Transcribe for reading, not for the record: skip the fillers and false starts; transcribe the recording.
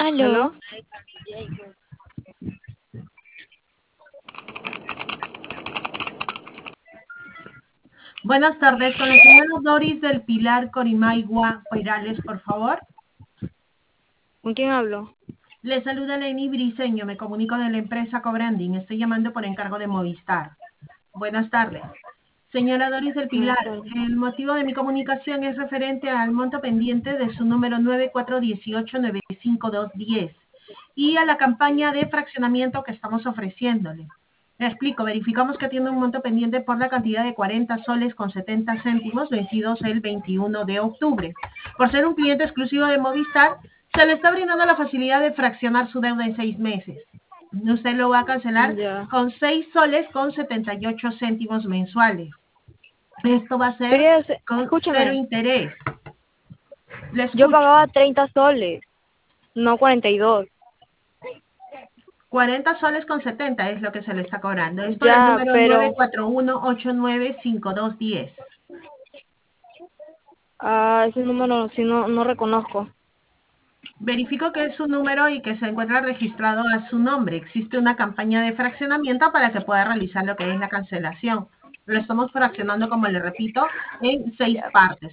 ¿Aló? ¿Aló? Buenas tardes, con la señora Doris del Pilar Corimaigua Perales, por favor. ¿Con quién hablo? Le saluda Lenny Briceño, me comunico de la empresa Cobranding. Estoy llamando por encargo de Movistar. Buenas tardes. Señora Doris del Buenas Pilar, tardes. el motivo de mi comunicación es referente al monto pendiente de su número 9418-95210 y a la campaña de fraccionamiento que estamos ofreciéndole. Le explico, verificamos que tiene un monto pendiente por la cantidad de 40 soles con 70 céntimos vencidos el 21 de octubre. Por ser un cliente exclusivo de Movistar, se le está brindando la facilidad de fraccionar su deuda en 6 meses. Usted lo va a cancelar Ya. con 6 soles con 78 céntimos mensuales. Esto va a ser con cero Escúchame, interés. Le yo escucho. pagaba 30 soles, no 42. 40 soles con 70 es lo que se le está cobrando. Es por el Ya, número pero 941895210. ese número sí no reconozco. Verifico que es su número y que se encuentra registrado a su nombre. Existe una campaña de fraccionamiento para que pueda realizar lo que es la cancelación. Lo estamos fraccionando, como le repito, en 6 Ya. partes.